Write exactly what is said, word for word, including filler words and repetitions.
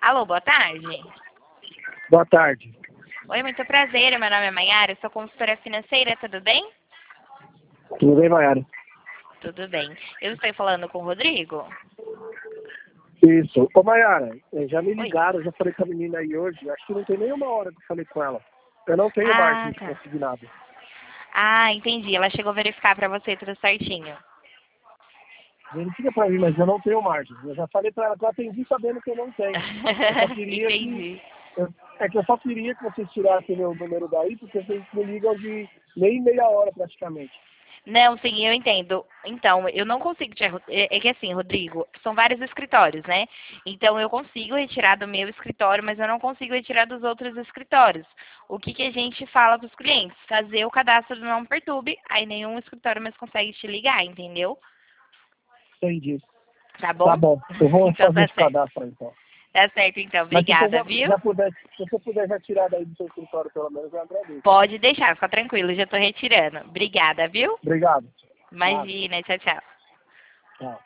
Alô, boa tarde. Boa tarde. Oi, muito prazer. Meu nome é Maiara, sou consultora financeira, tudo bem? Tudo bem, Maiara? Tudo bem. Eu estou falando com o Rodrigo? Isso. Ô, Maiara, eh, já me Oi. ligaram, já falei com a menina aí hoje, acho que não tem nenhuma hora que eu falei com ela. Eu não tenho Ah, margem tá. consignado. Ah, entendi. Ela chegou a verificar pra você tudo certinho. Verifica pra mim, mas eu não tenho margem. Eu já falei pra ela que eu atendi sabendo que eu não tenho. Eu só queria que... Entendi. eu- é que eu só queria que vocês tirassem meu número daí, porque vocês me ligam de nem meia hora praticamente. Não, sim, eu entendo. Então, eu não consigo te... arru- É é que assim, Rodrigo, são vários escritórios, né? Então, eu consigo retirar do meu escritório, mas eu não consigo retirar dos outros escritórios. O que, que a gente fala para os clientes? Fazer o cadastro do Não Perturbe, aí nenhum escritório mais consegue te ligar, entendeu? Entendi. Tá Tá bom? bom. Eu vou Então, fazer tá esse certo. cadastro aí, então. Tá certo, então. Mas se você Obrigada, já, viu? já puder, se você puder já tirar daí do seu escritório, pelo menos, eu agradeço. Pode deixar, fica tranquilo, já tô retirando. Obrigada, viu? Obrigado. Nada. Imagina, tchau, tchau. Tchau.